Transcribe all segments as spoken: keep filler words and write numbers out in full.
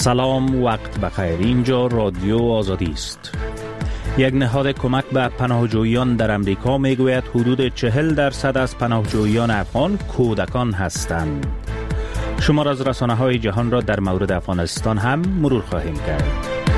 سلام، وقت بخیر. اینجا رادیو آزادی است. یک نهاد کمک به پناهجویان در امریکا میگوید حدود چهل درصد از پناهجویان افغان کودکان هستند. شمار از رسانه‌های جهان را در مورد افغانستان هم مرور خواهیم کرد.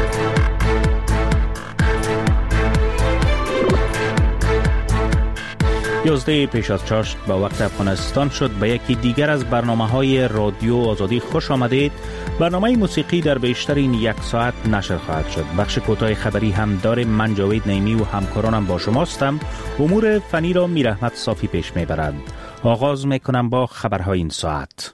یازده پیش از چاشت با وقت افغانستان شد. به یکی دیگر از برنامه‌های رادیو آزادی خوش آمدید. برنامه موسیقی در بیشتر این یک ساعت نشر خواهد شد. بخش کوتاه خبری هم داره. من جاوید نعیمی و همکارانم با شماستم. امور فنی را میرحمت صافی پیش میبرد. آغاز میکنم با خبرهای این ساعت.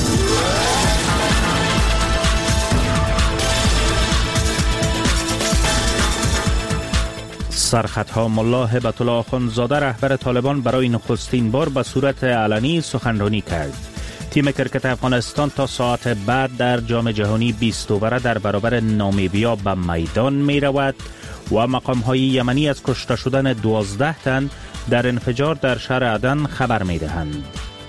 سرخطها: ملا هبت الله آخوندزاده رهبر طالبان برای نخستین بار به صورت علنی سخنرانی کرد. تیم کرکت افغانستان تا ساعت بعد در جام جهانی بیست اووره در برابر نامیبیا به میدان می رود و مقام های یمنی از کشته شدن دوازده تن در انفجار در شهر عدن خبر می دهند.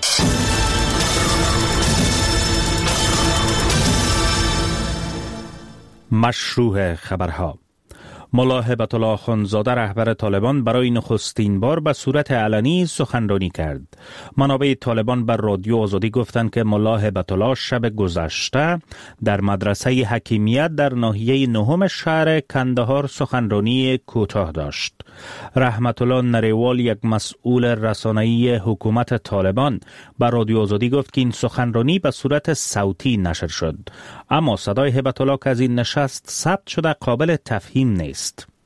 مشروع خبرها: ملا هبت الله آخوندزاده رهبر طالبان برای نخستین بار به صورت علنی سخنرانی کرد. منابع طالبان بر رادیو آزادی گفتند که ملا هبت الله شب گذشته در مدرسه حکیمیت در ناحیه نهم شهر کندهار سخنرانی کوتاه داشت. رحمت الله نریوال، یک مسئول رسانه‌ای حکومت طالبان، بر رادیو آزادی گفت که این سخنرانی به صورت صوتی نشر شد، اما صدای هبت الله که از این نشست ثبت شده قابل تفهیم نیست.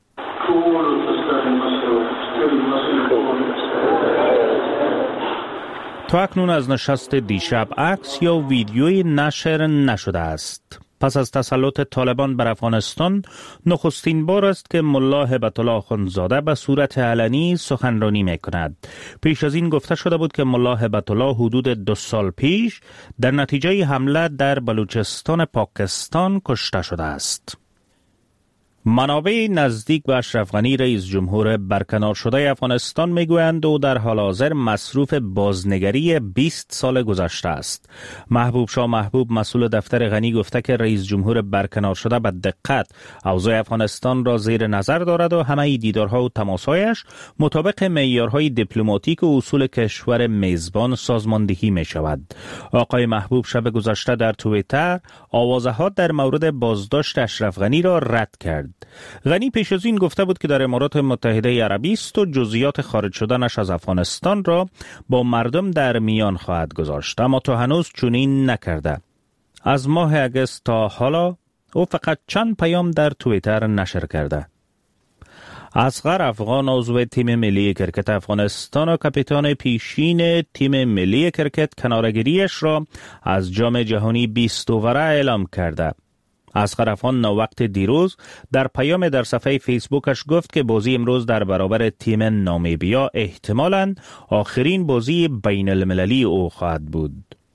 تا اکنون از نشست دیشب عکس یا ویدیوی نشر نشده است. پس از تسلط طالبان بر افغانستان نخستین بار است که ملا هبت الله آخوندزاده به صورت علنی سخنرانی میکند. پیش از این گفته شده بود که ملا هبت الله حدود دو سال پیش در نتیجه حمله در بلوچستان پاکستان کشته شده است. منابع نزدیک به اشرف غنی رئیس جمهور برکنار شده افغانستان میگویند او در حال حاضر مصروف بازنگری بیست سال گذشته است. محبوب شاه محبوب، مسئول دفتر غنی، گفته که رئیس جمهور برکنار شده به دقت اوضاع افغانستان را زیر نظر دارد و همه دیدارها و تماسهایش مطابق معیارهای دیپلماتیک و اصول کشور میزبان سازماندهی می شود. آقای محبوب شب گذشته در توییتر آوازها در مورد بازداشت اشرف غنی را رد کرد. غنی پیش از این گفته بود که در امارات متحده عربی است و جزئیات خارج شدنش از افغانستان را با مردم در میان خواهد گذاشت، اما تا هنوز چنین نکرده. از ماه اگست تا حالا او فقط چند پیام در توییتر نشر کرده. اصغر افغان، عضو تیم ملی کرکت افغانستان و کاپیتان پیشین تیم ملی کرکت، کناره‌گیریش را از جام جهانی بیست اووره اعلام کرده. اصغر افغان ناوقت دیروز در پیام در صفحه فیسبوکش گفت که بازی امروز در برابر تیم نامیبیا احتمالاً آخرین بازی بین المللی او خواهد بود.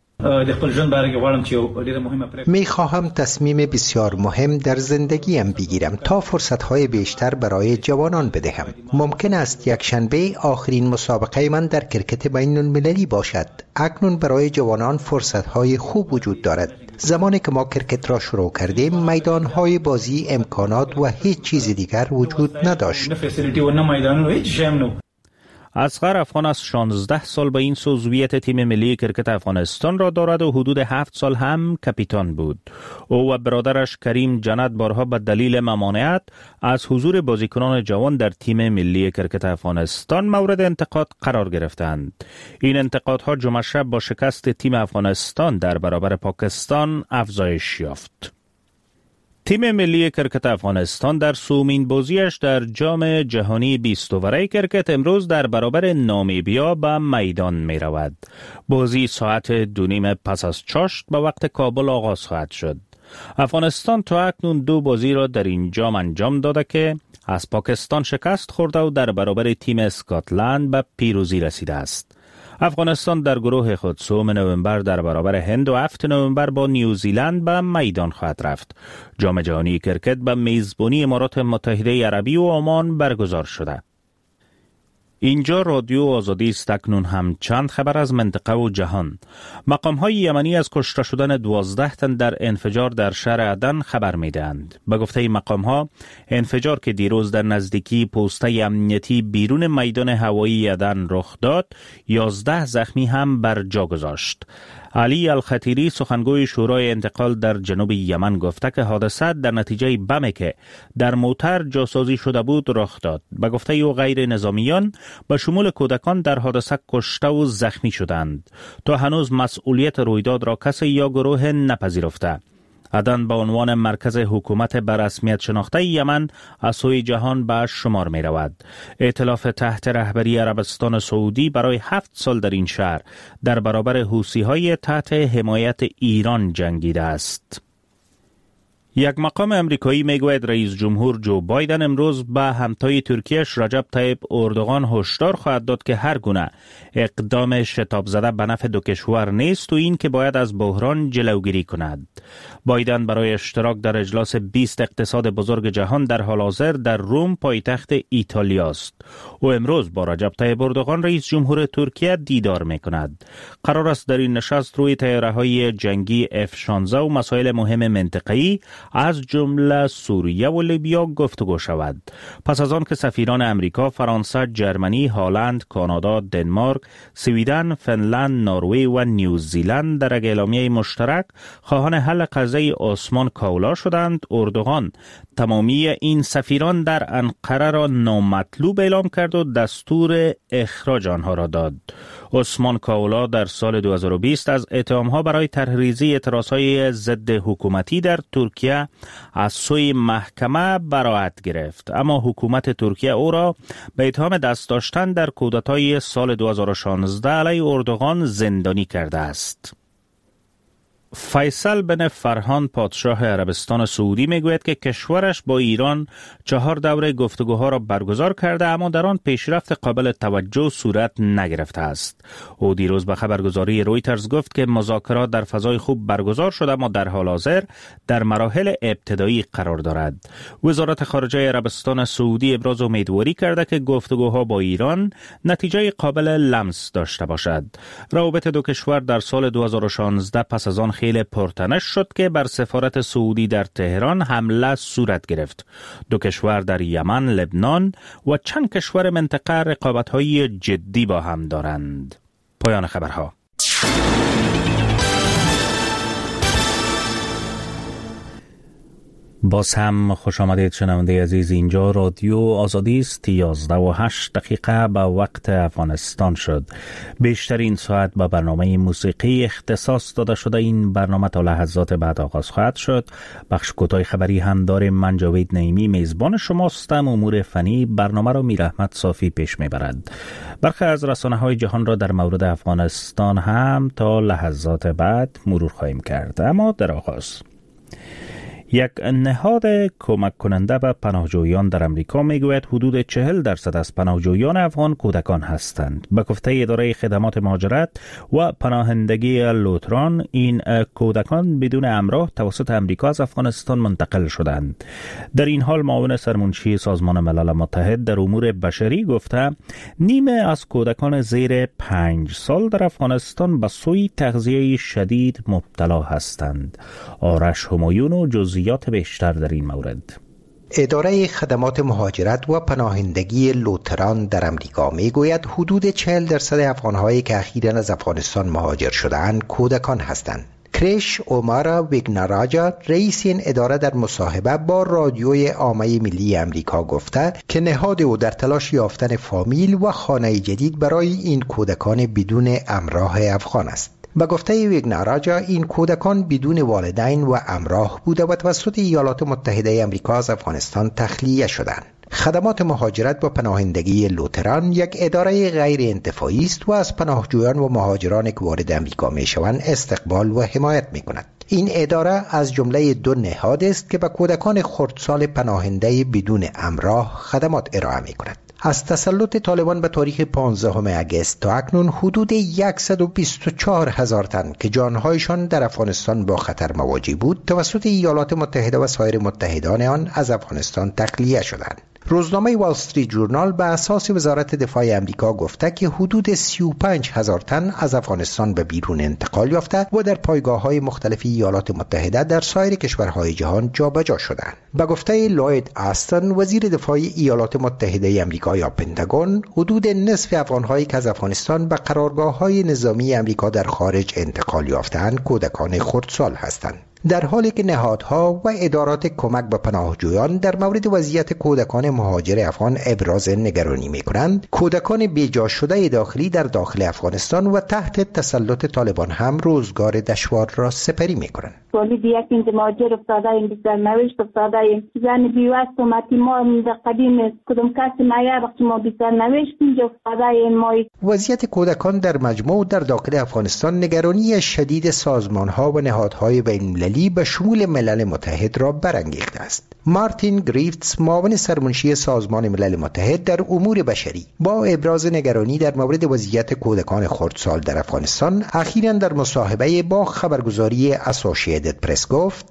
می خواهم تصمیم بسیار مهم در زندگیم بگیرم تا فرصتهای بیشتر برای جوانان بدهم. ممکن است یک شنبه آخرین مسابقه من در کرکت بین المللی باشد. اکنون برای جوانان فرصتهای خوب وجود دارد. زمانی که ما کرکت را شروع کردیم میدانهای بازی، امکانات و هیچ چیز دیگر وجود نداشت. اصغر افغان از شانزده سال به این عضویت تیم ملی کرکت افغانستان را دارد و حدود هفت سال هم کاپیتان بود. او و برادرش کریم جنت بارها به دلیل ممانعت از حضور بازیکنان جوان در تیم ملی کرکت افغانستان مورد انتقاد قرار گرفتند. این انتقادها جمعه شب با شکست تیم افغانستان در برابر پاکستان افزایش یافت. تیم ملی کرکت افغانستان در سومین بازیش در جام جهانی بیست اووره کرکت امروز در برابر نامیبیا به میدان می رود. بازی ساعت دو نیم پس از چاشت به وقت کابل آغاز خواهد شد. افغانستان تا اکنون دو بازی را در این جام انجام داده که از پاکستان شکست خورده و در برابر تیم اسکاتلند به پیروزی رسیده است. افغانستان در گروه خود سوم نوامبر در برابر هند و هفتم نوامبر با نیوزیلند به میدان خواهد رفت. جام جهانی کرکت به میزبانی امارات متحده عربی و عمان برگزار شده. اینجا رادیو آزادی است. اکنون هم چند خبر از منطقه و جهان. مقام‌های یمنی از کشته شدن دوازده تن در انفجار در شهر عدن خبر می‌دهند. به گفته مقام‌ها، انفجار که دیروز در نزدیکی پوسته امنیتی بیرون میدان هوایی عدن رخ داد، یازده زخمی هم بر جا گذاشت. علی الخطیری سخنگوی شورای انتقال در جنوب یمن گفته که حادثه در نتیجه بمی که در موتر جاسازی شده بود رخ داد. به گفته او غیر نظامیان به شمول کودکان در حادثه کشته و زخمی شدند. تا هنوز مسئولیت رویداد را کسی یا گروه نپذیرفته. عدن به عنوان مرکز حکومت به رسمیت شناخته یمن از سوی جهان به شمار می رود. ائتلاف تحت رهبری عربستان سعودی برای هفت سال در این شهر در برابر حوثی های تحت حمایت ایران جنگیده است. یک مقام امریکایی میگوید رئیس جمهور جو بایدن امروز به همتای ترکیهش رجب طیب اردوغان هشدار خواهد داد که هر گونه اقدام شتاب زده به نفع دو کشور نیست و این که باید از بحران جلوگیری کند. بایدن برای اشتراک در اجلاس بیست اقتصاد بزرگ جهان در حال حاضر در روم پایتخت ایتالیا است. او امروز با رجب طیب اردوغان رئیس جمهور ترکیه دیدار میکند. قرار است در این نشست روی طیاره‌های جنگی اف شانزده و مسائل مهم منطقه‌ای از جمله سوریه و لیبیا گفتگو شود. پس از آن که سفیران امریکا، فرانسه، جرمنی، هلند، کانادا، دنمارک، سویدن، فنلند، نروژ و نیوزیلند در اعلامیه مشترک خواهان حل قضیه عثمان کاولا شدند، اردوغان تمامی این سفیران در انقره را نامطلوب اعلام کرد و دستور اخراج آنها را داد. عثمان کاولا در سال دو هزار و بیست از اتهامها برای طرحریزی اعتراضهای ضد حکومتی در ترکیه از سوی محکمه براءت گرفت، اما حکومت ترکیه او را به اتهام دست داشتن در کودتای سال دو هزار و شانزده علیه اردوغان زندانی کرده است. فیصل بن فرهان پادشاه عربستان سعودی میگوید که کشورش با ایران چهار دوره گفتگوها را برگزار کرده، اما در آن پیشرفت قابل توجه صورت نگرفته است. او دیروز به خبرگزاری رویترز گفت که مذاکرات در فضای خوب برگزار شده اما در حال حاضر در مراحل ابتدایی قرار دارد. وزارت خارجه عربستان سعودی ابراز امیدواری کرده که گفتگوها با ایران نتیجه قابل لمس داشته باشد. روابط دو کشور در سال دو هزار و شانزده پس از آن خیلی پرتنش شد که بر سفارت سعودی در تهران حمله صورت گرفت. دو کشور در یمن، لبنان و چند کشور منطقه رقابت‌های جدی با هم دارند. پایان خبرها. باز هم خوش آمدید شنونده عزیز. اینجا رادیو آزادی است. یازده و هشت دقیقه به وقت افغانستان شد. بیشترین ساعت به برنامه موسیقی اختصاص داده شده. این برنامه تا لحظات بعد آغاز خواهد شد. بخش کوتاه خبری هم داریم. من جاوید نعیمی میزبان شماستم. امور فنی برنامه را میر احمد صافی پیش میبرد. برخی از رسانه‌های جهان را در مورد افغانستان هم تا لحظات بعد مرور خواهیم کرد. اما در آغاز یک نهاد کمک کننده به پناهجویان در امریکا میگوید حدود چهل درصد از پناهجویان افغان کودکان هستند. به گفته اداره خدمات مهاجرت و پناهندگی لوتران، این کودکان بدون همراه توسط امریکا از افغانستان منتقل شدند. در این حال معاون سرمنشی سازمان ملل متحد در امور بشری گفته نیمه از کودکان زیر پنج سال در افغانستان به سوی تغذیه شدید مبتلا هستند. آرش همایون و جزئی بیشتر در این مورد. اداره خدمات مهاجرت و پناهندگی لوتران در امریکا میگوید حدود چهل درصد افغانهایی که اخیراً از افغانستان مهاجر شده‌اند کودکان هستند. کریش اومارا ویگناراجا رئیس این اداره در مصاحبه با رادیوی عامه ملی امریکا گفته که نهاد او در تلاش یافتن فامیل و خانه جدید برای این کودکان بدون همراه افغان است. به گفته ویگناراجا این کودکان بدون والدین و همراه بوده و توسط ایالات متحده آمریکا از افغانستان تخلیه شدند. خدمات مهاجرت و پناهندگی لوتران یک اداره غیر انتفاعی است و از پناهجویان و مهاجران که وارد امریکا میشوند استقبال و حمایت میکند. این اداره از جمله دو نهاد است که به کودکان خردسال پناهنده بدون همراه خدمات ارائه میکند. از تسلط طالبان به تاریخ پانزدهم اگست تا اکنون حدود صد و بیست و چهار هزار تن که جانهایشان در افغانستان با خطر مواجه بود توسط ایالات متحده و سایر متحدان آن از افغانستان تخلیه شدند. روزنامه وال استریت جورنال به اساس وزارت دفاع آمریکا گفته که حدود سی و پنج هزار تن از افغانستان به بیرون انتقال یافته و در پایگاه‌های مختلف ایالات متحده در سایر کشورهای جهان جابجا شدند. به گفته لوید آستن، وزیر دفاع ایالات متحده آمریکا یا پنتاگون، حدود نصف افغان‌هایی که از افغانستان به قرارگاه‌های نظامی آمریکا در خارج انتقال یافتند کودکان خردسال هستند. در حالی که نهادها و ادارات کمک به پناهجویان در مورد وضعیت کودکان مهاجر افغان ابراز نگرانی می‌کنند، کودکان بیجا شده داخلی در داخل افغانستان و تحت تسلط طالبان هم روزگار دشوار را سپری می‌کنند. تولید یک این مهاجر افتاده این بسیار نوشت افتاده این زن بیوست و متیما در قدیم است کدوم کسی معیار وقتی ما بسیار نوشت اینجا افتاده این مای. وضعیت کودکان در مجموع در داخل افغانستان نگرانی شدید سازمان‌ها و نهادهای بین‌المللی به شمول ملل متحد را برانگیخته است. مارتین گریفتس، معاون سرمنشی سازمان ملل متحد در امور بشری، با ابراز نگرانی در مورد وضعیت کودکان خردسال در افغانستان اخیراً در مصاحبه با خبرگزاری اسوسییتد پرس گفت: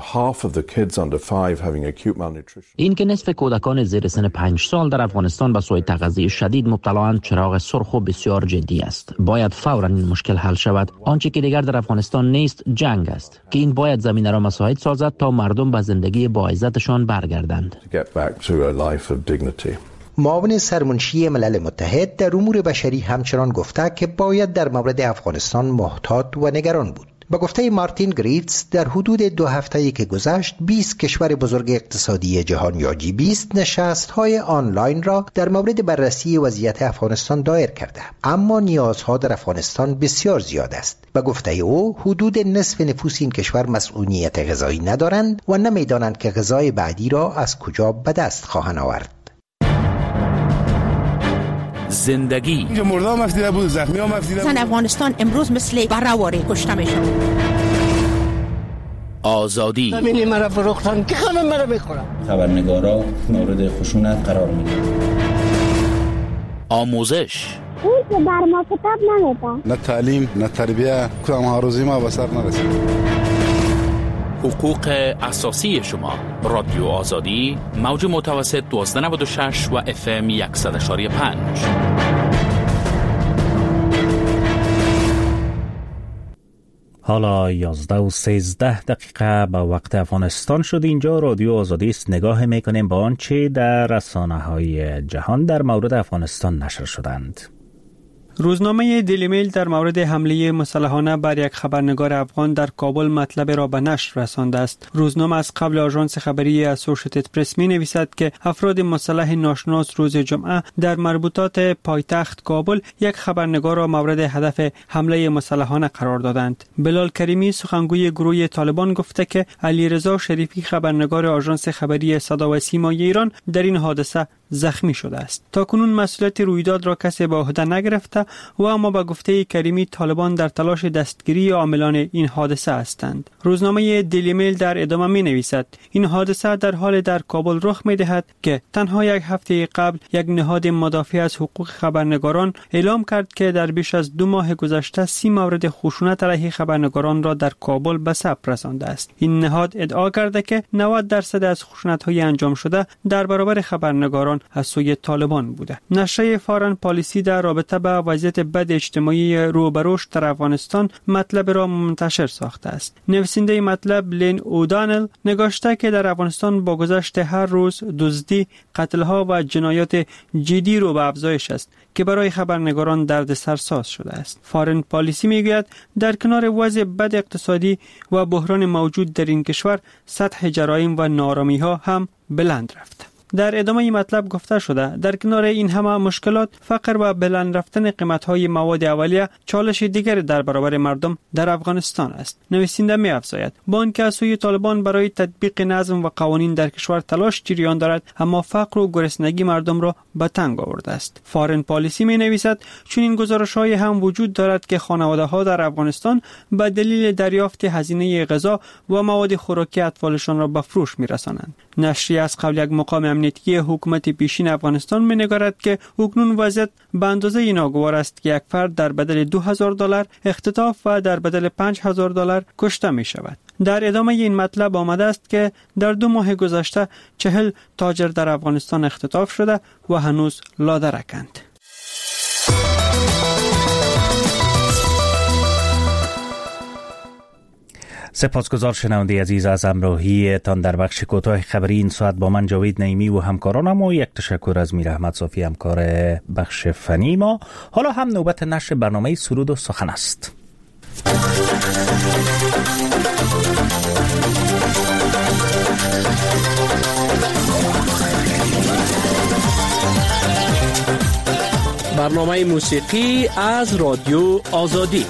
این که نصف کودکان زیر سن پنج سال در افغانستان به سوء تغذیه شدید مبتلااند چراغ سرخ و بسیار جدی است. باید فوراً این مشکل حل شود. آنچه که دیگر در افغانستان نیست جنگ است که این باید زمینه را مساعد سازد تا مردم به زندگی با عزتشان برگردند. معاون سرمنشی ملل متحد در امور بشری همچنان گفته که باید در مورد افغانستان محتاط و نگران بود. با گفته مارتین گریفتس، در حدود دو هفته‌ای که گذشت بیست کشور بزرگ اقتصادی جهان یا جی بیست نشست‌های آنلاین را در مورد بررسی وضعیت افغانستان دایر کرده، اما نیازها در افغانستان بسیار زیاد است. با گفته او، حدود نصف نفوس این کشور مسئولیت غذایی ندارند و نمی‌دانند که غذای بعدی را از کجا به دست خواهند آورد. زندگی مردم مفیده بود، زخمی ها مفیده بود. زن افغانستان امروز مثل برهواره کشته میشن. آزادی همینی مرا فروختن که همه مرا میخورن. خبرنگارا مورد خشونت قرار میگیرن. آموزش اون که بر ما کتاب نمیده. نه تعلیم نه تربیه، کدام هاروزی ما به سر نرسید. حقوق اساسی شما. رادیو آزادی، موج متوسط دوازده نود و شش و اف ام صد و پنج. حالا یازده و سیزده دقیقه به وقت افغانستان شد. اینجا رادیو آزادی است. نگاه میکنیم به آنچه در رسانه‌های جهان در مورد افغانستان نشر شدند. روزنامه دیلی میل در مورد حمله مسلحانه بر یک خبرنگار افغان در کابل مطلب را به نشر رسانده است. روزنامه از قبل آژانس خبری اسوسییتد پرس می نویسد که افراد مسلح ناشناس روز جمعه در مربوطات پایتخت کابل یک خبرنگار را مورد هدف حمله مسلحانه قرار دادند. بلال کریمی، سخنگوی گروه طالبان، گفته که علیرضا شریفی، خبرنگار آژانس خبری صدا و سیمای ایران، در این حادثه زخمی شده است. تاکنون مسئولیت رویداد را کسی به عهده نگرفته و اما به گفته کریمی طالبان در تلاش دستگیری عاملان این حادثه هستند. روزنامه دیلی میل در ادامه می نویسد این حادثه در حال در کابل رخ می دهد که تنها یک هفته قبل یک نهاد مدافع از حقوق خبرنگاران اعلام کرد که در بیش از دو ماه گذشته سی مورد خشونت علیه خبرنگاران را در کابل به ثبت رسانده است. این نهاد ادعا کرده که نود درصد از خشونت‌های انجام شده در برابر خبرنگاران از سوی طالبان بوده. نشریه فارن پالیسی در رابطه با وضعیت بد اجتماعی رو به رشد در افغانستان مطلب را منتشر ساخته است. نویسنده مطلب لین اودانل نگاشته که در افغانستان با گذشت هر روز دزدی، قتل‌ها و جنایات جدی رو به افزایش است که برای خبرنگاران دردسرساز شده است. فارن پالیسی میگوید در کنار وضع بد اقتصادی و بحران موجود در این کشور، سطح جرایم و نارامی‌ها هم بلند رفته. در ادامه این مطلب گفته شده در کنار این همه مشکلات، فقر و بلند رفتن قیمت‌های مواد اولیه چالش دیگر در برابر مردم در افغانستان است. نویسنده می‌افزاید با آنکه از سوی طالبان برای تطبیق نظم و قوانین در کشور تلاش جریان دارد، اما فقر و گرسنگی مردم را به تنگ آورده است. فارن پالیسی می‌نویسد چون این گزارش‌های هم وجود دارد که خانواده‌ها در افغانستان به دلیل دریافت هزینه غذا و مواد خوراکی اطفالشان را به فروش می‌رسانند. نشریه از قبل یک مقام امنیتی حکومت پیشین افغانستان می‌نگارد که اکنون وضعیت به اندازه ناگوار است که یک فرد در بدل دو هزار دلار اختطاف و در بدل پنج هزار دلار کشته می‌شود. در ادامه این مطلب آمده است که در دو ماه گذشته چهل تاجر در افغانستان اختطاف شده و هنوز لادرکند. سپاسگزار شنونده عزیز از همراهی تان در بخش کوتاه خبری این ساعت با من جاوید نعیمی و همکارانم و یک تشکر از میر احمد صافی همکار بخش فنی ما. حالا هم نوبت نشر برنامه سرود و سخن است. برنامه موسیقی از رادیو آزادی.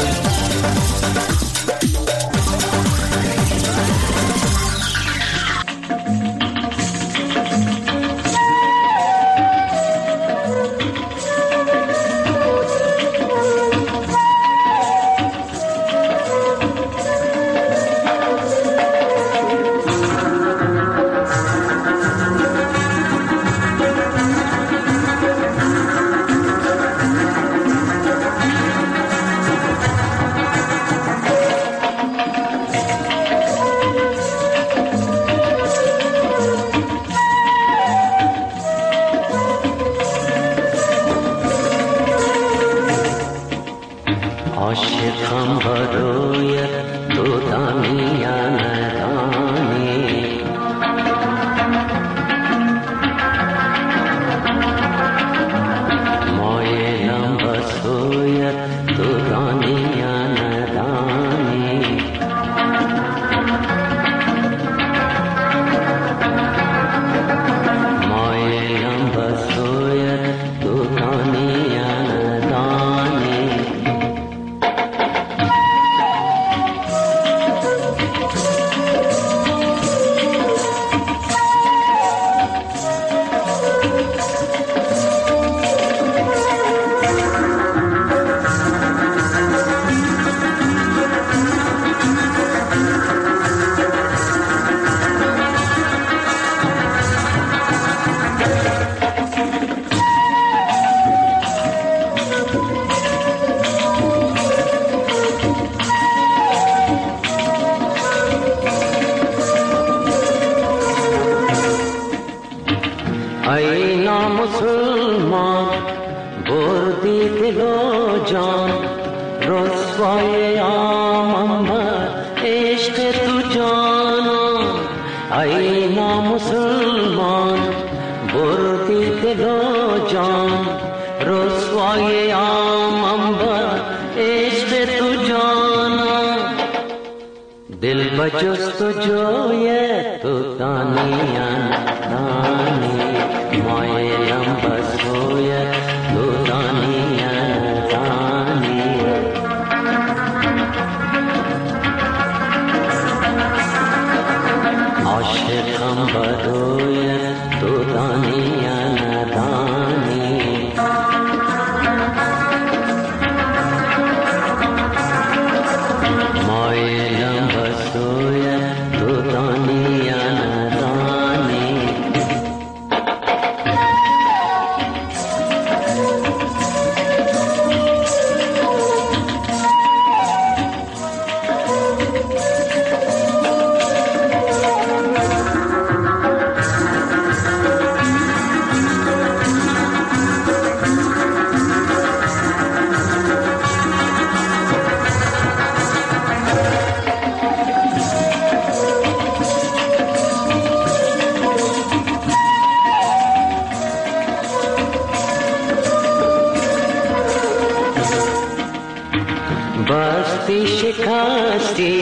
बस्ती शिकस्ती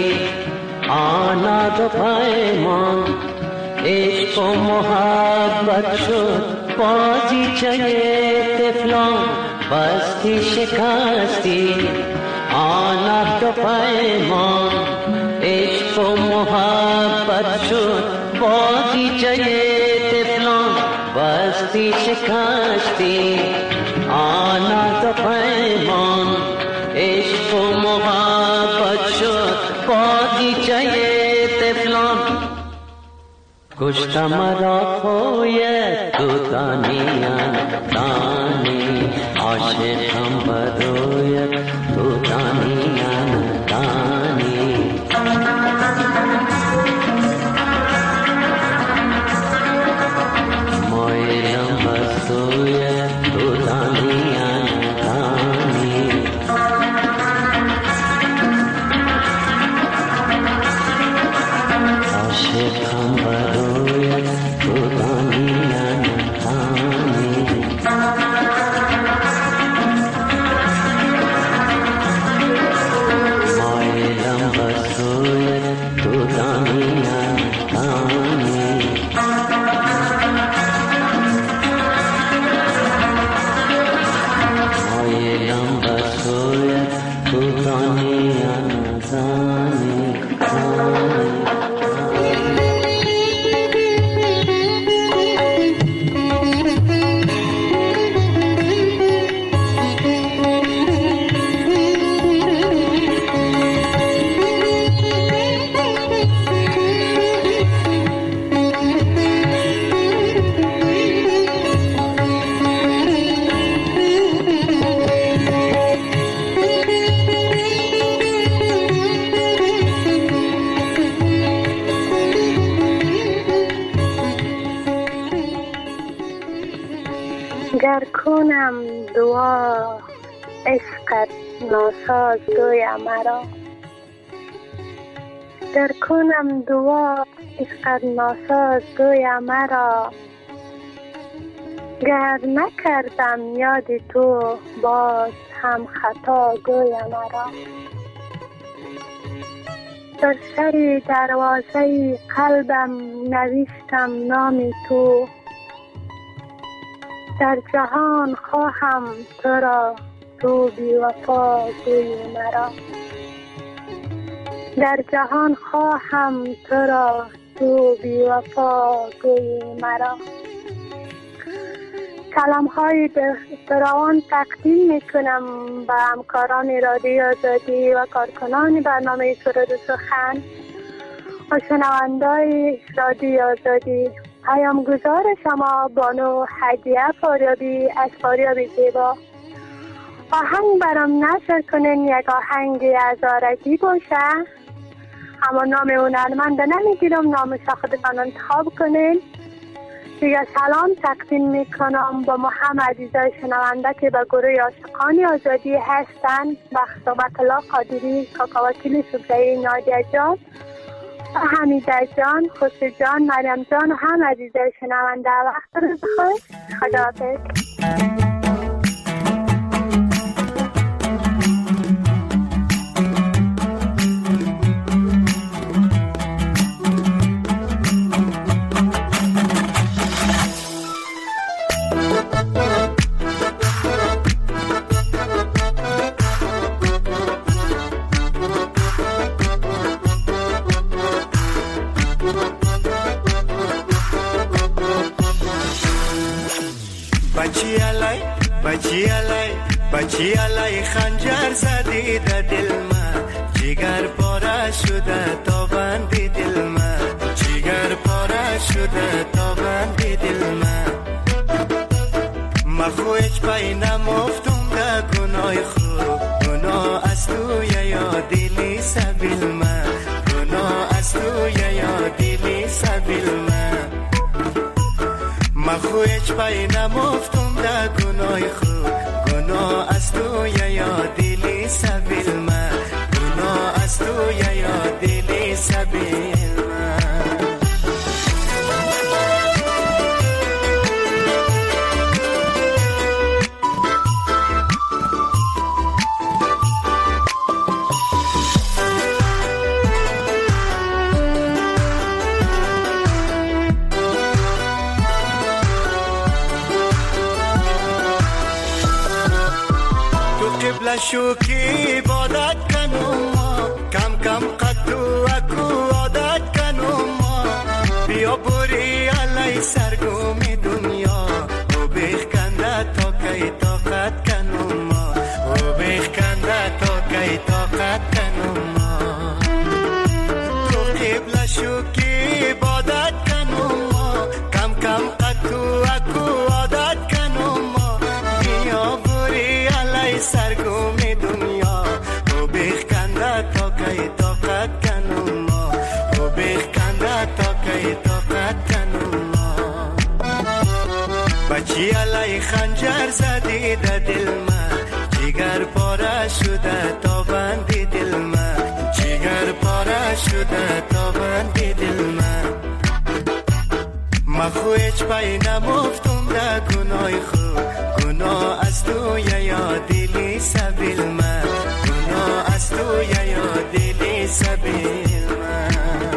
आना तो पैमान इश्क व मोहब्बत शुद बाजी चाहिए तिफलान बस्ती शिकस्ती आना तो पैमान इश्क व मोहब्बत शुद बाजी चाहिए तिफलान बस्ती शिकस्ती आना तो पैमान इश्क व मोहब्बत शुद बाजी चाहिए तिफलान कुश्ता मरा खोये तू तानियान तानी आशिक हम बरोये तू तानियान तानी دعا عشقت ناساز گوی مرا، در کنم دعا عشقت ناساز گوی مرا، گر نکردم یاد تو باز هم خطا گوی مرا. در سر دروازه قلبم نوشتم نام تو، در جهان خواهم تو را تو بی وفا گوی مرا، در جهان خواهم تو را تو بی وفا گوی مرا. کلام های فراوان تقدیم می کنم به همکاران رادیو آزادی و کارکنان برنامه سرود و سخن و شنونده‌های رادیو آزادی. پیامگزار شما بانو هدیه فاریابی از فاریاب زیبا. آهنگ برام نشر کنین، یک آهنگ ازارگی باشه، اما نام هنرمند نمیگیرم، نامش خودتان انتخاب کنین. دیگه سلام تقدیم میکنم با همه عزیزای شنونده که به گروه عاشقان آزادی هستن، بخت الله قادری، کاکا وکیل سبزه‌ای، نادیه جان، حمیده جان، خسرو جان، مریم جان و هم عزیزای شنونده. وقت رو بخیر، خداحافظ. بچی علای بچی علای خنجر زدی در دل من، جگر پاره شده تا بندی دل من، جگر پاره شده تا بندی دل من. مخو هیچ پای نمفتم در گناه خود، گناه از توی یا دلی سبیل من، گناه از توی یا دلی سبیل من. مخو هیچ پای نمفتم در گناه خود، گناه از تو یا دلی سبیل من، گناه از تو یا دلی سبیل من. شو کی عبادت کنم ما، کم کم قطو اکو عادت کنم ما. بیا بوری علی سرگومی دنیا، و بخکنده تا کی طاقت کنم ما، و بخکنده تا کی طاقت کنم ما. تو قبله شو کی عبادت کنم ما، کم کم قطو اکو عادت کنم ما. بیا بوری علی سرگومی دنیا، و بخکنده تا کی طاقت کنم ما، و بخکنده تا کی طاقت کنم ما. بچی علی خنجر زدی در دل من، جگر پاره شده تا بندی دل من، جگر پاره شده تا بندی دل من. مخو هیچ پای نمفتم در گناه خود، گناه از تو یا دلی سبیل من، گناه از تو یا دلی سبیل من.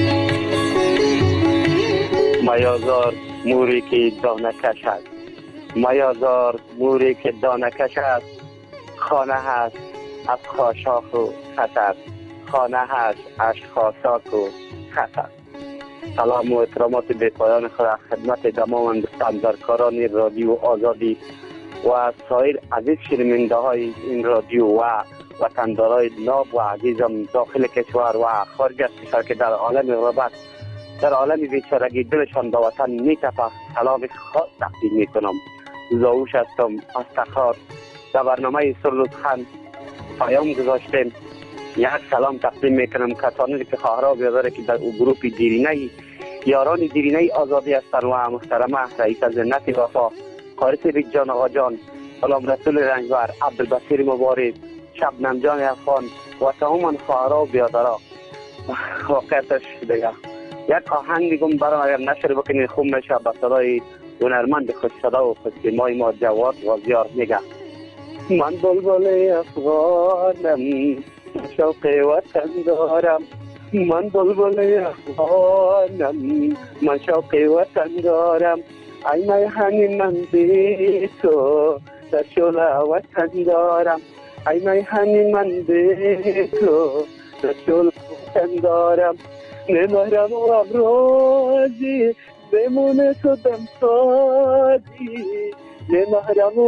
میازار موری که دانه کشد، میازار موری که دانکش است، خانه هست از خاشاک و خط است، خانه هست از خاشاک و خط است. سلام و احترامات بی پایان خود خدمت تمام استاندارکاران رادیو آزادی و سایر عزیز شنونده های این رادیو و وطندارای ناب و عزیزم داخل کشور و خارج از کشور که در عالم غربت، در عالم بیچارگی دلشان به وطن میتپه سلام خاص تقدیم میکنم. زاوش هستم از تخار. در برنامه سرلوزخان پیام گذاشتیم، یک سلام تقدیم میکنم کسانی که خواهرها بیاداره که در او گروپ دیرینه یاران دیرینه آزادی هستند و محترمه رئیس زنت وفا قارس بیجان آقا جان، غلام رسول رنجبر، عبدالبصیر مبارک، شبنم جان افغان و تمام خواهرها و بیادرها. واقعیتش دیگه یک آهنگ دیگم برام اگر نشر بکنید خوب میشه به صدای هنرمند خوش صدا و خوشتیمای ما جواد غازیار میگه: من بلبل افغانم شوق وطن دارم، من بلبل افغانم من شوق وطن دارم، ای میهن من بی تو در شل وطن دارم، ای میهن من بی تو در شل وطن دارم، نمارم و امروزی بمونه تو دم سازی، نمارم و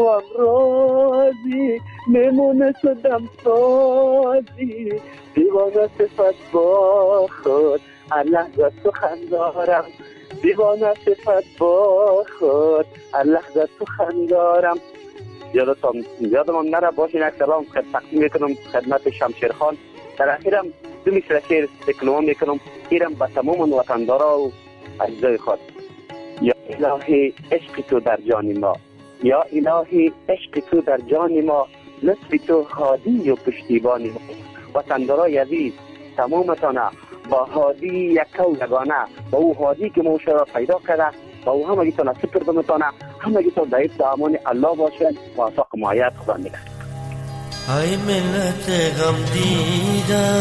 امروزی بمونه تو دم سازی، دیوانه صفت با خود هر لحظه سخن دارم، دیوانه صفت با خود هر لحظه سخن دارم. یادتان یادم نره باشین یک سلام تقدیم میکنم خدمت شمشیر خان. در اخیرم دو مثل شعر تکلمه میکنم ایرم به تمام وطندارا و اجزای خود. یا الهی عشق تو در جان ما، یا الهی عشق تو در جان ما، لطف تو هادی و پشتیبان ما. وطندارای عزیز تمامتانه با هادی یکو یگانه، با او هادی که موشه را پیدا کرده، با او همه گیتانه سپردمتانه، همه گیتان دایب دامان الله باشن و اصاق مایت خدا نگه. ای ملت غم دیده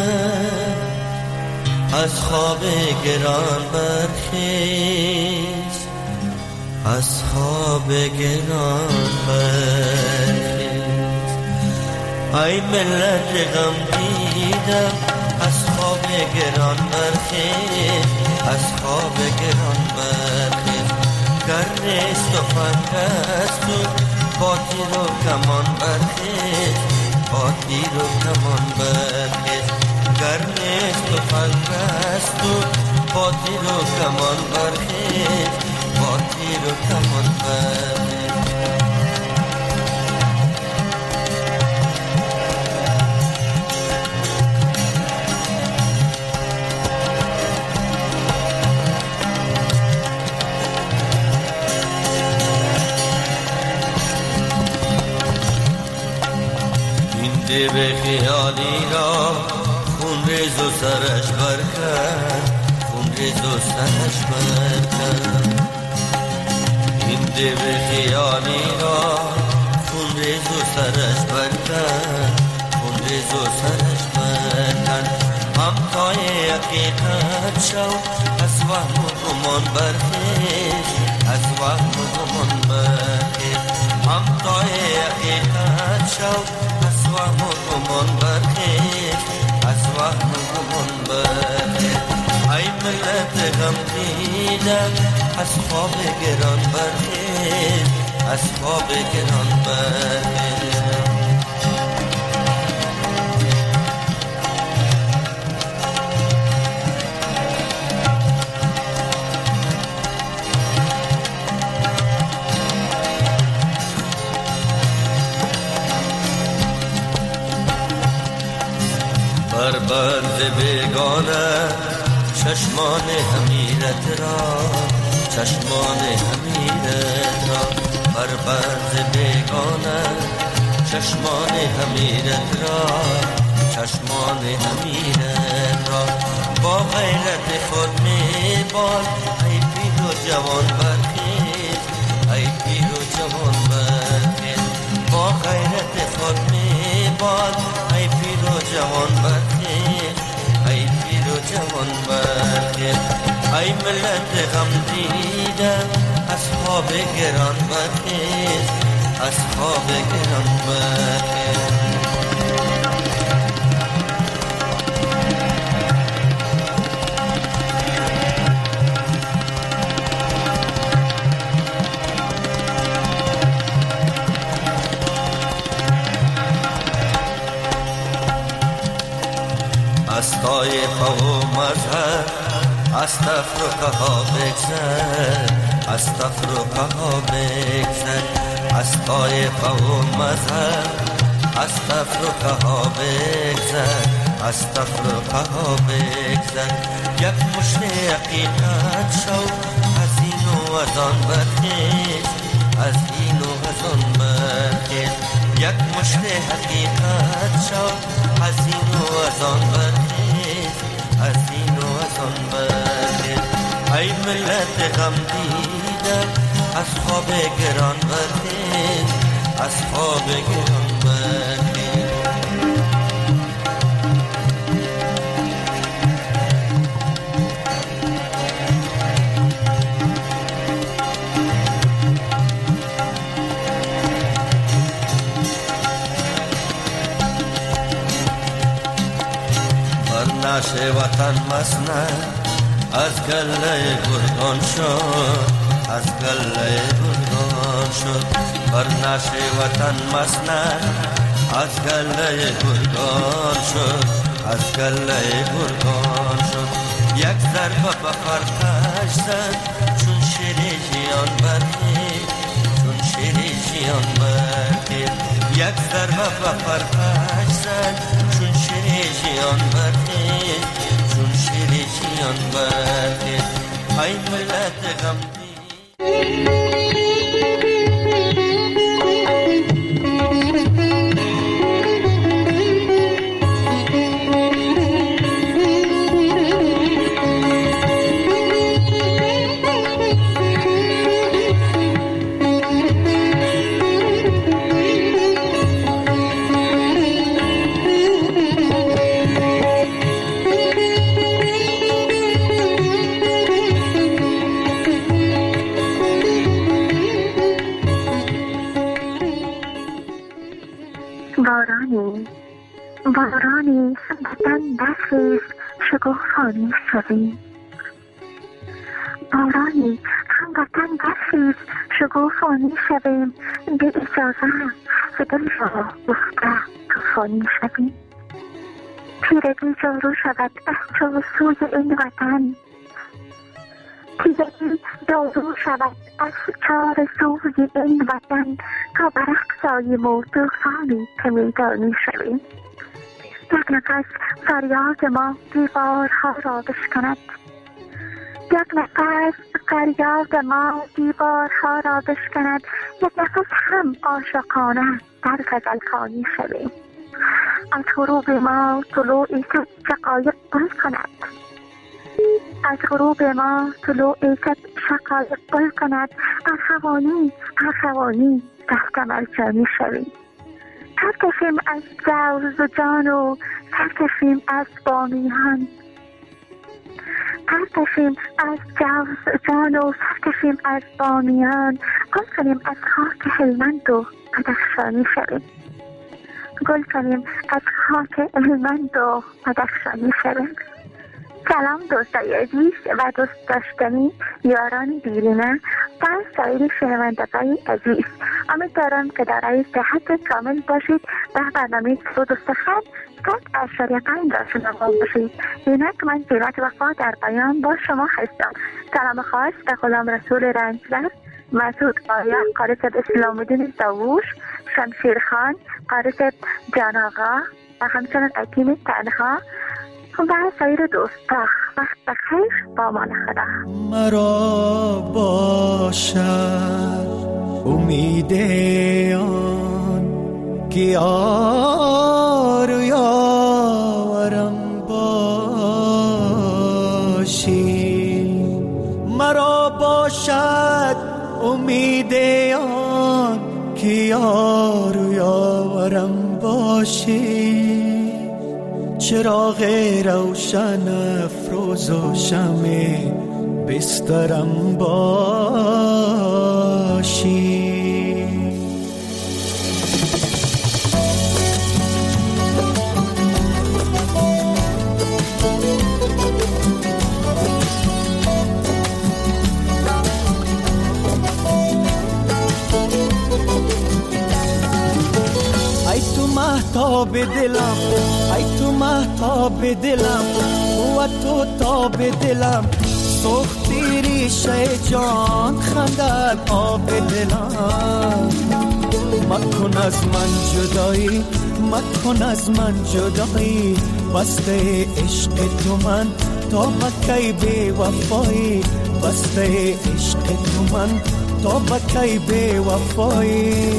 از خواب گران برخیز، از خواب گران برخیز، ای ملت غم دیده از خواب گران برخیز، از خواب گران برخیز، گر نیست و فنگست و با تیر و کمان برخیز، با تیر و کمان برخیز، گر نیست و فنگست و با تیر و کمان برخیز، با تیر و کمان برخیز. دیو خیالی را خون ریز و سرش برکن، خون ریز و سرش برکن، این دیو خیالی را خون ریز و سرش برکن، خون ریز و سرش برکن، همتای حقیقت شو از وهم و گمان برخیز، از وهم و گمان برخیز، همتای حقیقت شو وهم و گمان برخیز، از وهم و گمان برخیز، ای ملت غم دیده از خواب گران برخیز، از خواب گران برخیز. بر بند بیگانه چشمان حمیرت را، چشمان حمیرت را، بر بند بیگانه چشمان حمیرت را، چشمان حمیرت را، با غیرت خود میبال ای پیر و جوان برخیز، ای پیر و جوان برخیز، با غیرت خود میبال ای پیر و جوان برخیز، ای پیر و جوان برخیز، ای ملت غم دیده از خواب گران برخیز، از خواب گران برخیز. از طایفه و مذهب از تفرقه ها بگذر، از تفرقه ها بگذر. از طایفه و مذهب از تفرقه ها بگذر، از تفرقه ها بگذر. یک مشت حقیقت شو از این و از آن برخیز، از این و از آن برخیز. یک مشت حقیقت شو از این و از آن برخیز، از این و از آن برخیز. ای ملت غم دیده از خواب گران برخیز، از خواب گران برخیز. ناش وطن مسنه از گله گردان شد، از گله گردان شد. بر ناش وطن مسنه از گله گردان شد، از گله گردان شد. یک ضربه به فرقش زد چون شیر جیان برخیز، چون شیر جیان برخیز. یک ضربه به فرقش زد چون شیر جیان برخیز، چون شیر جیان برخیز. ای ملت غم بارانی وطن برخیز شگوفانی شویم. بارانی هموطن برخیز شگوفانی شویم. به اجازه ز دل را گفته طوفانی شویم. تیرگی جارو شود از چو سوی این وطن، تیرگی جارو شود از چار سوی این وطن. تا برق ساییم و طوفانی که میدانی شویم. یک نفس فریاد ما دیوارها را بشکند، یک نفس فریاد ما دیوارها را بشکند. یک نفس هم عاشقانه در غزل خوانی شویم. از غروب ما طلوعی صد شقایق گل کند، از غروب ما طلوعی صد شقایق گل کند. ارغوانی ارغوانی دست مرجانی شویم. سرکشیم از جوز و جان و سرکشیم از بامیان، سرکشیم از جوز و جان و سرکشیم از بامیان. گل کنیم از خاک هلمند و بدخشانی شویم. گل کنیم از خاک هلمند و بدخشانی شویم. سلام دوستای عزیز و دوست داشتنی یاران دیرینه و سایر شنوندگان عزیز. امیدوارم که در این صحت کامل باشید و برنامه صد و سخن صد اشاریه پنج را شنوا باشید. اینک من زینت وفا در بیان با شما هستم. سلام خاص به غلام رسول رنجبر، مسعود آیا قارس اسلام الدین داووش، شمشیر خان قارس جان آقا و همچنین حکیم تنها و سایر دوستا. وقت بخیر، با امان خدا. مرا باشد امید آن که یار و یارم باشی. مرا باشد امید آن که یار و یارم باشی. چراغ روشن افروز و شمع بسترم باشی. مهتاب دلم، ای تو مهتاب دلم، و تو تاب دلم، سوختی ریشه جان خندد آب دلم. مکن از من جدایی، مکن از من جدایی، بسته عشق تو من تا بکی بی وفایی، بسته عشق تو من تا بکی بی وفایی.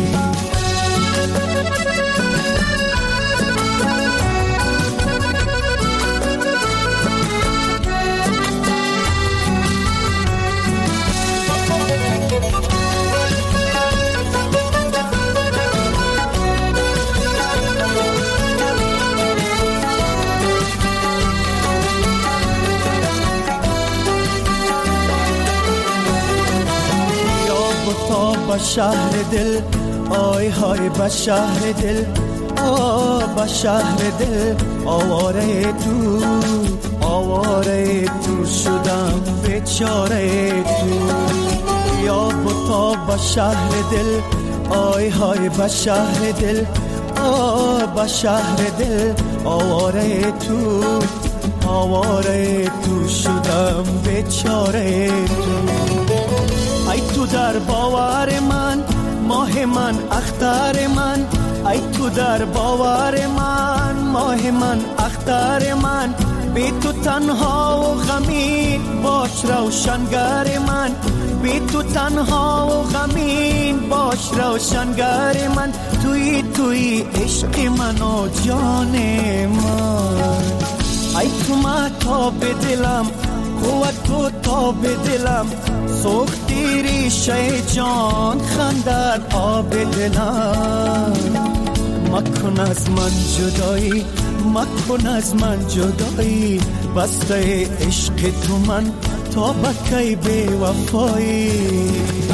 با شهر دل، آی های با شهر دل، آ با شهر دل، آواره تو، آواره تو شدم بیچاره تو. یا بتا با شهر دل، آی های با شهر دل، آ با شهر دل، آواره تو، آواره تو شدم بیچاره تو. ای تو در باور من، ماه من، اختر من، ای تو در باور من، ماه من، اختر من، بی تو تنها و غمین باش روشنگر من، بی تو تنها و غمین باش روشنگر من. توی توی عشق من و جان من، ای تو مهتاب دلم، قوت تو تاب دلم، سوختی ریشه جان خندد آب دلم. مکن از من جدایی، مکن از من جدایی، بسته عشق تو من تا بکی بی وفایی.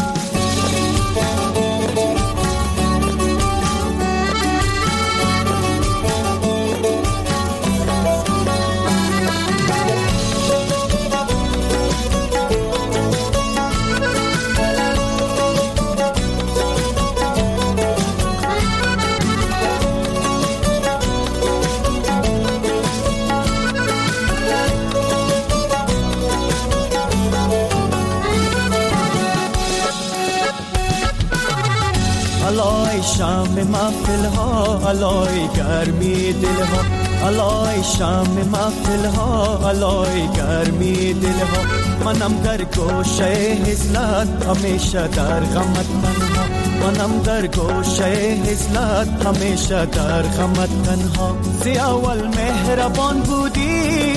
علای شام محفل ها، علای گرمی دل ها، علای شام محفل ها، علای گرمی دل ها. منم در گوشه هزلت همیشه در غمت تنها، منم در گوشه هزلت همیشه در غمت تنها. زی اول مهربان بودی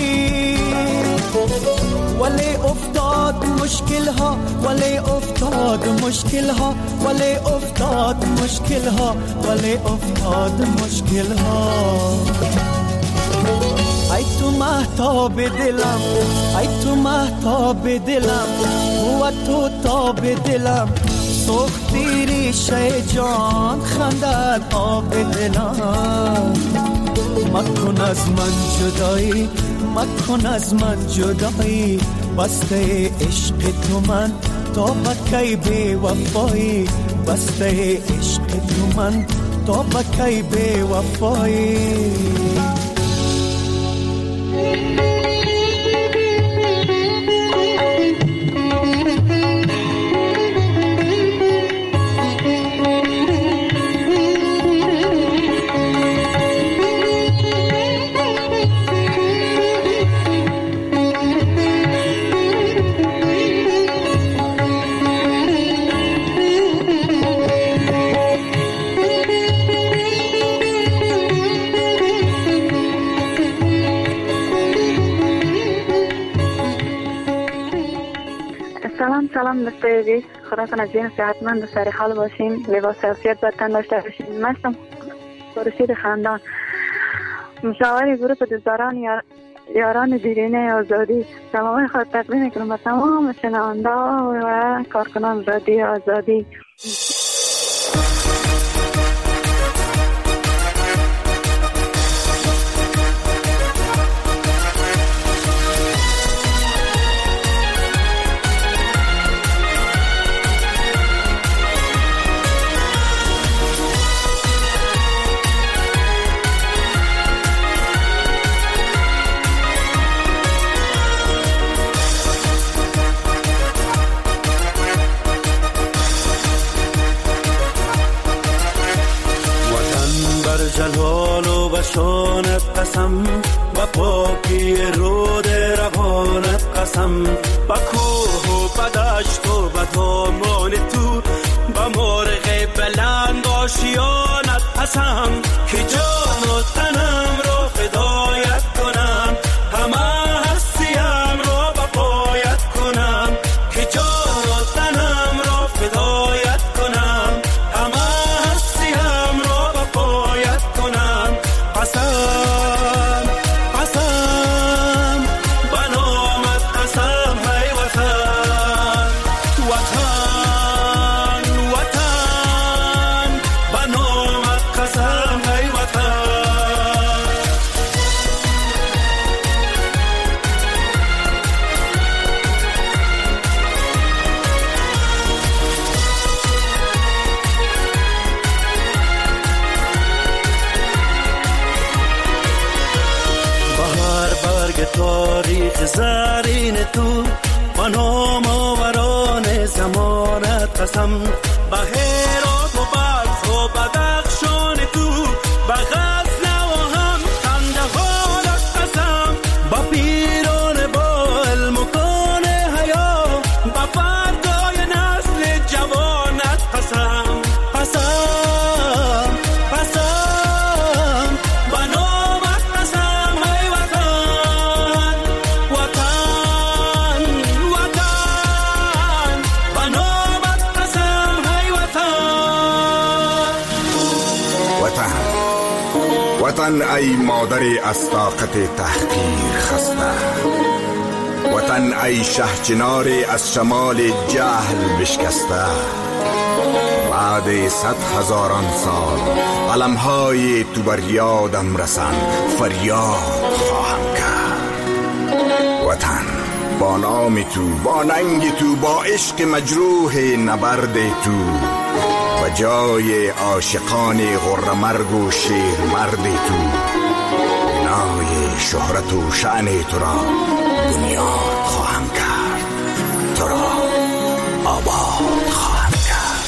ولی افتاد مشکل ها، ولی افتاد مشکل ها، ولی افتاد مشکل ها، ولی افتاد مشکل ها. ای تو مهتاب دلم، ای تو مهتاب دلم، و تو تاب دلم، سوختی ریشه جان خندد آب دلم. مکن از من جدایی، مکن از من جدایی، بسته عشق تو من تا بکی بی وفایی، بسته عشق تو من تا بکی بی وفایی. سلام دوستای عزیز، خداتون از جین صحتمند و سر حال باشین، لباس عافیت بر تن داشته باشین. من هستم خورشید خندان، مشاور گروه دوزداران یاران دیرینه آزادی تمام خود تقدیم میکنم به تمام شنونده و کارکنان رادیو آزادی. جلال و بشانت قسم و پاکی رود روانت قسم با کوه و بدشت و بدامان تو با مرغ بلند آشیانت قسم که جان و تنم را فدایت کنم همه هستیم را با پایت کنم که جان و تنم را فدایت کنم همه هستیم را با پایت کنم قسم قسم بنامت قسم هی وطن وطن وطن بنامت قسم هی وطن. بهار برگ تاریخ زرین تو و نام آوران زمانت قسم به هرات و بلخ و بدخشان تو به غزنه و هم قندهارت قسم با پیران با علم و کان حیا با فردای نسل جوانت قسم قسم قسم بنامت قسم هی وطن وطن وطن بنامت قسم هی وطن. وطن وطن ای مادری از طاقت تحقیر خسته، وطن ای شهچناری از شمال جهل بشکسته، بعد صد هزاران سال علمهای تو بر یادم رسند فریاد خواهم کرد. وطن با نام تو، با ننگ تو، با عشق مجروح نبرد تو و جای عاشقان غرمرگ و شیر مرد تو، بنای شهرت و شأن تو را بنیاد خواهم کرد، تو را آباد خواهم کرد.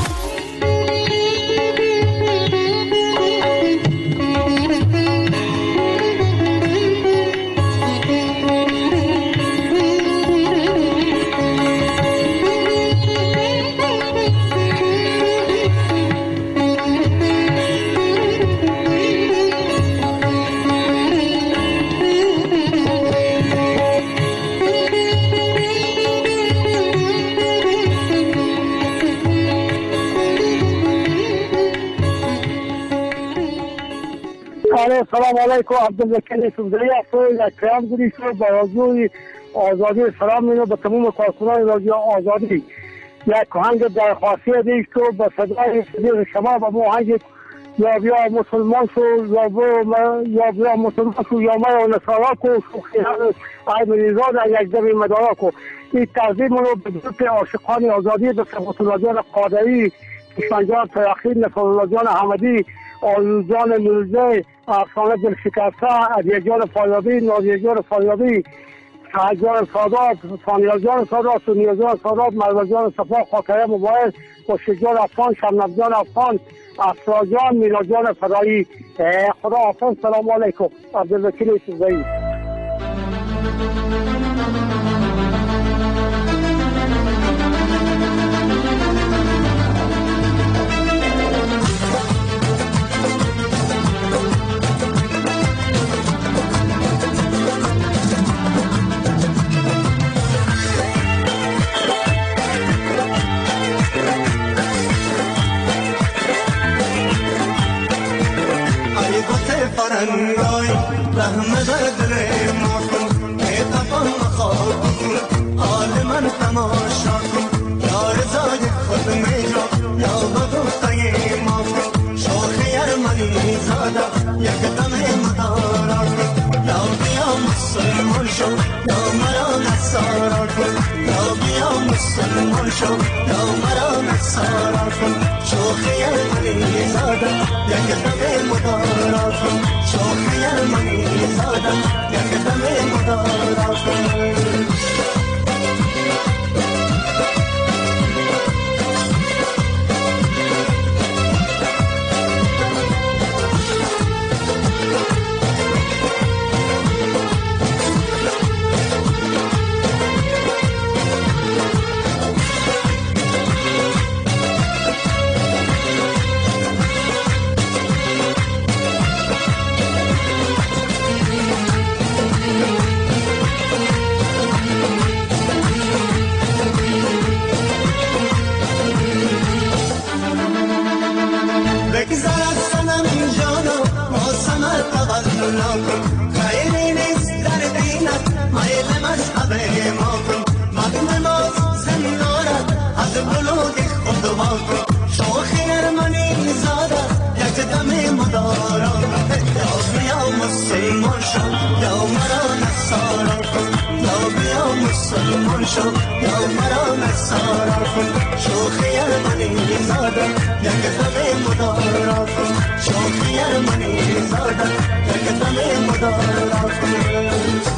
سلام علیکم. عبدالوکیل سوزری هستم. یک پیام گویی شد با رادیوی آزادی سلام می‌کنم به تمام کارکنان رادیو آزادی. یک آهنگ درخواستی دیگه شد به صدای صدای شما و ما آهنگ یا بیا مسلمان شو یا یا بیا مسلمان شو یا ما نصارا کو شوخی های مریضا در یک دمی مدارا کو. این تقدیم رو به گروه عاشقان آزادی به صفت الله جان قادری، کشمن جان تیاخی، نصر الله جان احمدی، آیون جان میرزه، افسانه دلشکسته، عدیه جان فایابی، نازیه جان فایابی، سعد جان سادات، ثانیه جان سادات، سونیه جان سادات، مروه جان صفا، خاکره موبایل، خوشی جان افغان، شمنب جان افغان، افسا جان، مینا جان فدایی. خدا حافظ. سلام علیکم. عبدالوکیل سوزایی. فرنگای رحمت دل ما کن ای قفا مخواب کن حال من تماشا کن یا رضای خود میجا یا بدوختای ما کن شوخی ارمنی زاده یک دم مدارا کن یا بیا مسلمان شو یا مرا نصارا کن یا بیا مسلمان شو یا مرا نصارا کن شوخی ارمنی زاده یک دم مدارا کن شوخی ارمنی زاده یک دم مدارا کن خیلی نیست در دینت مایل مذهب ما کن مقم باز زندارت از بلوغ خود وا کن شوخی ارمنی زاده یک دم مدارا یا بیا مسلمان شو یا مرا نصارا کن یا بیا مسلمان شو یا مرا نصارا کن شوخی ارمنی زاده یک دم مدارا کن شوخی ارمنی زاده یک دم مدارا کن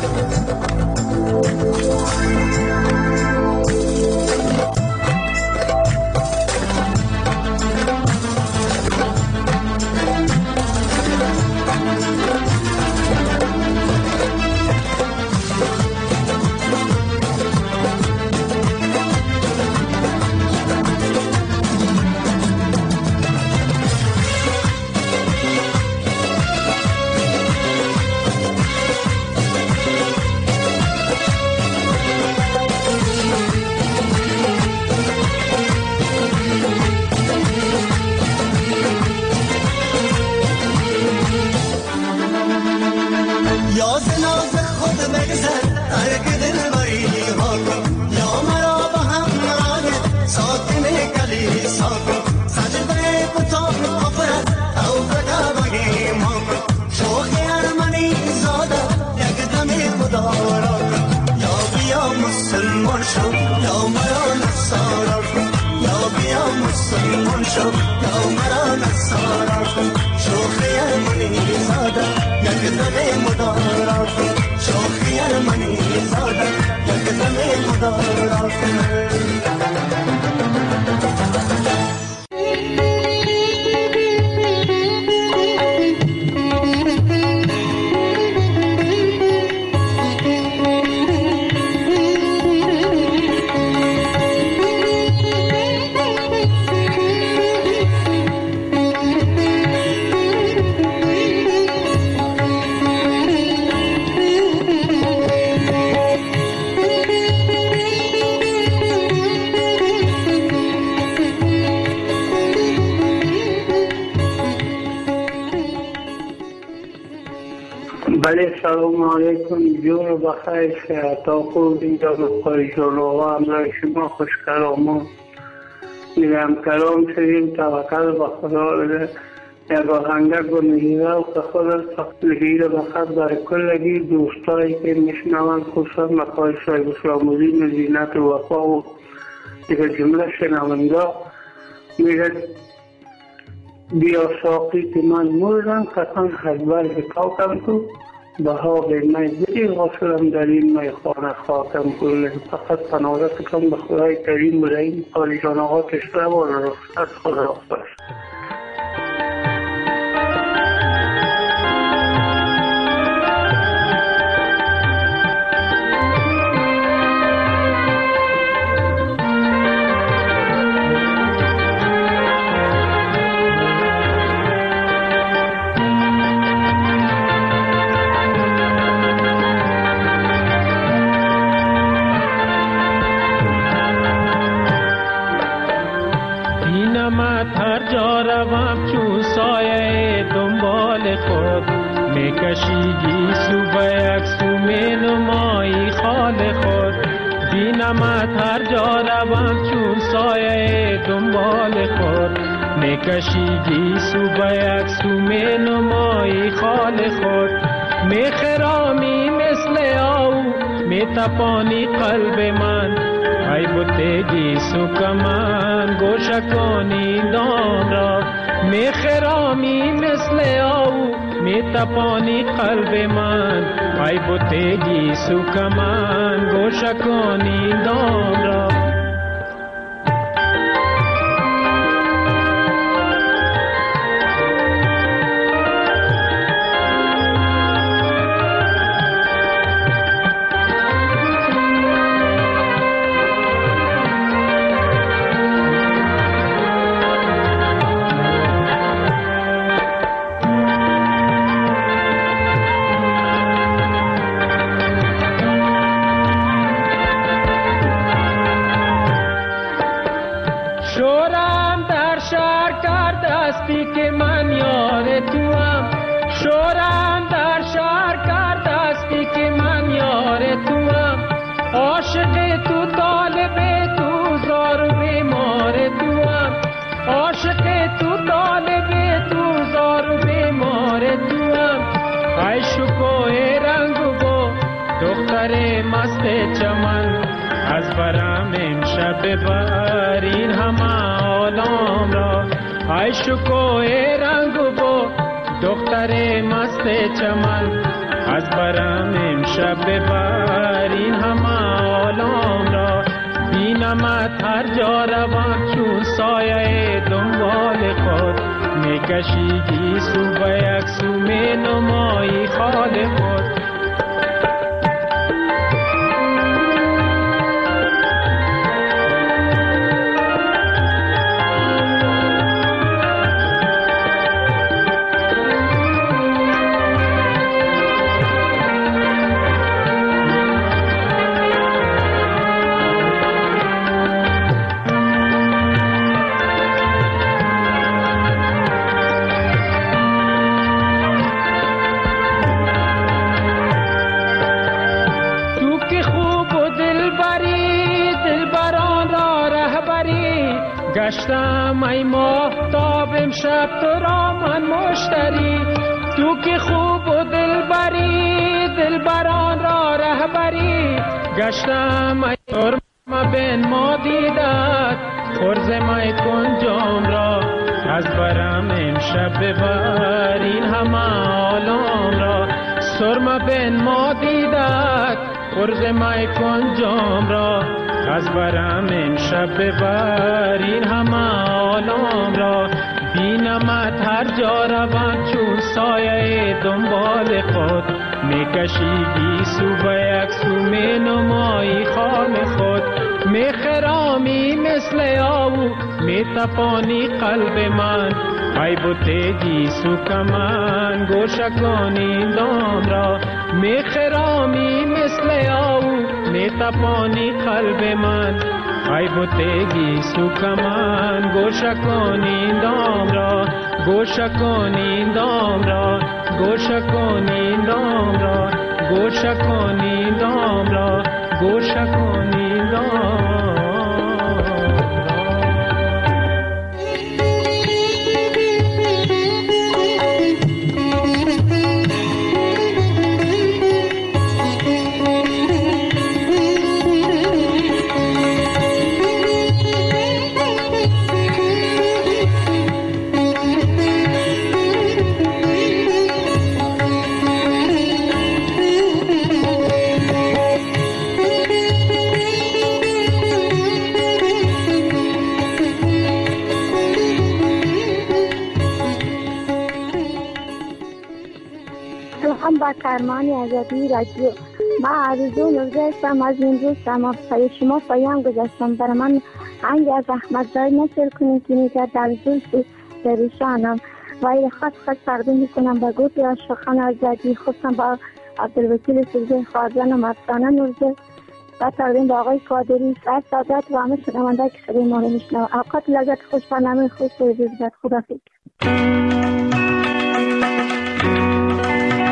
مسلمان شو یا مرا نصارا کن شوخی ارمنی زاده یک دم مدارا کن شوخی ارمنی زاده یک دم مدارا کن بله سلام علیکم جون بخیر تا خوب اینجا مقای جلوه همراه شما خوش کلامون میرم کلام شدیم توکل به خدا بده یک آهنگک و میگیره و که خود بگیره بخیر برای کلگی دوستایی که میشنون خصوصا مقای صاحب اسلام الدین زینت و وفا و دیگه جمله شنونده میگه بیا ساقی که من مردم قطعا حجبر بتاکم تو بها به می بدی غافلم در این می خانه خاکم کن فقط پناهت کن به خدای کریم بده این کاری جاناغا کشته و رفت خدا باش. هر جا روم چون سایه دنبال خود میکشی گیسو به یک سو می نمایی خال خود بینمت هر جا روم چون سایه دنبال خود میکشی گیسو به یک سو می نمایی خال خود میخرامی مثل آو میتپانی قلب من ای بوتگی سو کمن گوشکانی دام را میخرامی مثل آو میتپانی قلب من ای بوتگی سو کمن گوشکانی دام را ببرین همه عالم را ای شکوه رنگ بو دختر مست چمن از برم امشب ببرین همه عالم را بینمت هر جا روم چون سایه دنبال خود میکشی گیسو به یک سو می نمایی خال خود گشتم ای ماهتاب امشب تو را من مشتری تو که خوب و دلبری دلبران را رهبری گشتم ای سرم بین ما دیدت خرز می کن جام را از برم امشب ببرین همه عالم را سرم بین ما دیدت خرز می کن جام را از برم امشب ببرین همه عالم را بینمت هر جا روم چون سایه دنبال خود میکشی گیسو به یک سو می نمایی خال خود میخرامی مثل آو میتپانی قلب من ای بوتگی سو کمن گوشکانی دام را میخرامی مثل آو میتپانی قلب من ای بوتگی سو کمن گوشکانی دام را گوشکانی دام را گوشکانی دام را گوشکانی دام را گوشکانی دام کرمانی آزادی رادیو ما آرزو نوزه هستم از این روز تمام پای شما پایم گذاشتم برای من هنگ از احمد زای نصر کنید که میگه در زوز پریشانم و این خط خط تقدیم میکنم با گوپی عاشقان آزادی خصوصا با عبدالوکیل سوزه خواهرزانم افسانه نوزه و تقدیم با آقای قادری سر سادت و همه شنونده که صدای ما رو میشنوه. اوقات لذت خوش و نمه خوش و روز بد. خدا فکر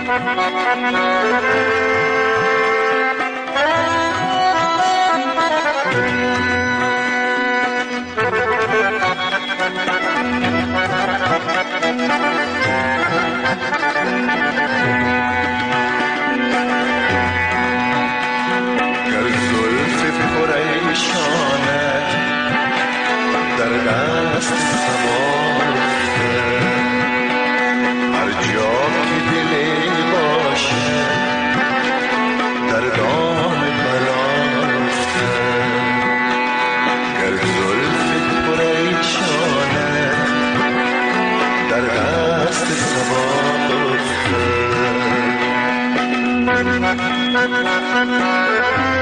در دست سوارسته هر جا که دلی باشه در دام براسته گر زلف پریشانه در دست سوارسته